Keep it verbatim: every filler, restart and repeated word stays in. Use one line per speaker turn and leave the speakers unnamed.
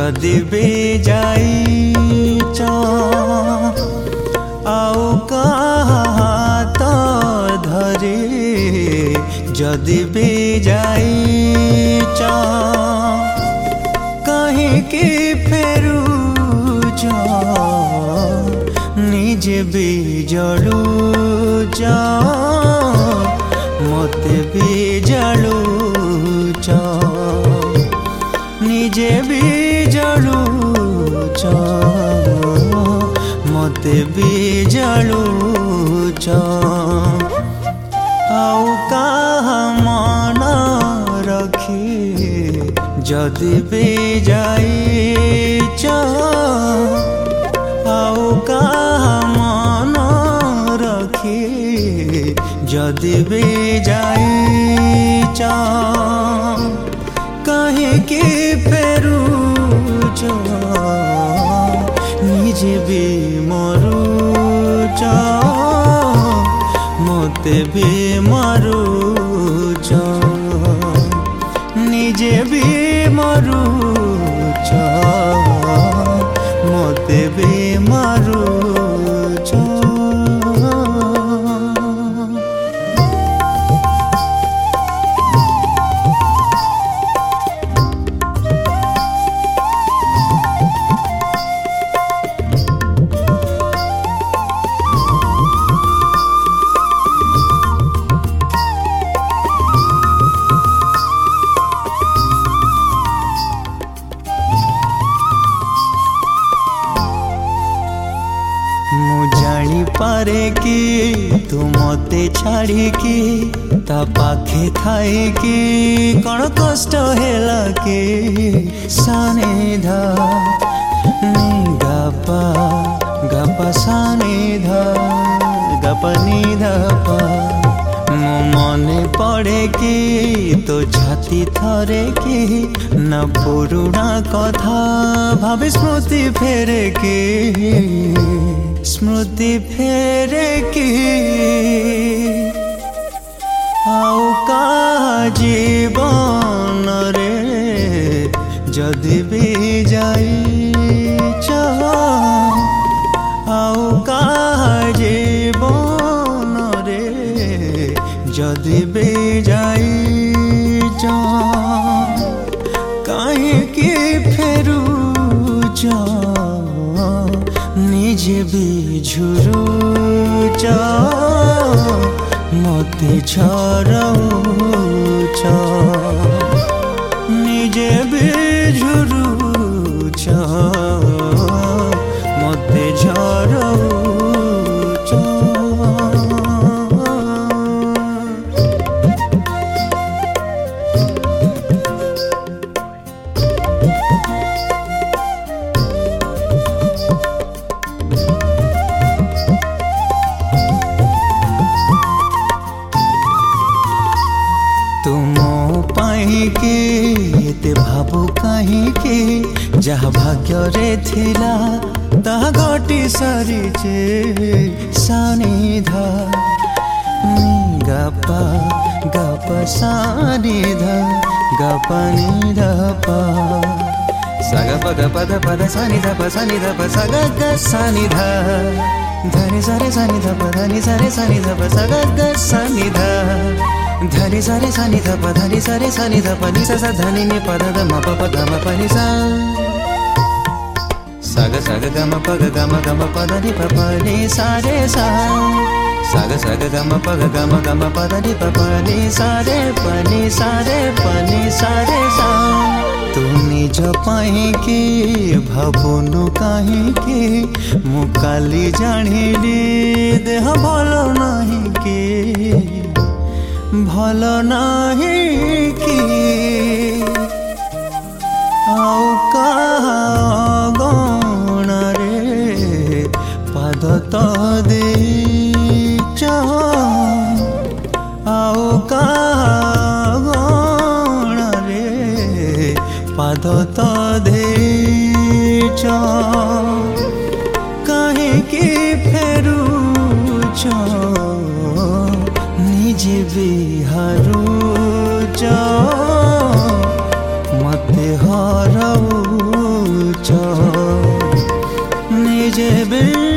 जदि भी जाइच आउ हाथ धरी जदि भी जाइच कहीं फेरुच निजे भी जलुच मते भी जलुच निजे भी जलुच मते भी जलुच आउ कहा मन रखी जदि भी जाइच आउ कहा मन रखी जदि भी जाइच कहीं की फेरुच निजे भी मरुच मते भी मरुच निजे भी मरुच मते भी मरुच पारे कि तू मते छाड़ी कि ता पाखे थाई कि कौन कष्ट हेला कि साने धा नी गापा गापा साने धा गापा नी धापा मो मने पड़े कि तो छाती थरे कि न पुरुणा कथा भावे स्मृति फेरे कि स्मृति फेरे की आउ का जीवन रे जदि भी जाइच आउ का जीवन रे जदि भी जाइच कहीं की फेरुच निजे भी झुरुच मते छरौच निजे भी झुरुच मते झरौच के एते भाबु कहीं के जहाँ भाग्य रे थिला ताहा घटी सारिचे सानी धा गापा गापा सानी धा गापा नी धापा सागा पगा पद पद सानी धापा सानी धापा सागा ग सानी धा धनी सारे सानी धापा धनी सारे सानी धापा सागा ग सानी धा धनी सारे सानी ध प धनी सारे सानी ध प नि सा सा धनी नि प ध ध म प प ग म प नि सा सा ग सा ग ग म प ग ग म ग म प ध नि प प नि सा रे सा सा ग सा ग ग म प ग ग म ग म प ध नि प प नि सा रे प नि सा रे प नि सा रे सा तू निज पाई कि भाबुनु कहीं कि मु काली जानिली देह भल नहीं कि भल नहीं कि आउ कहा गण रे पाद तो देच आउ कहा गण रे पाद तो देच कहीं कि फेरुच निजे भी हारुच मते हरौच। मुझे बिन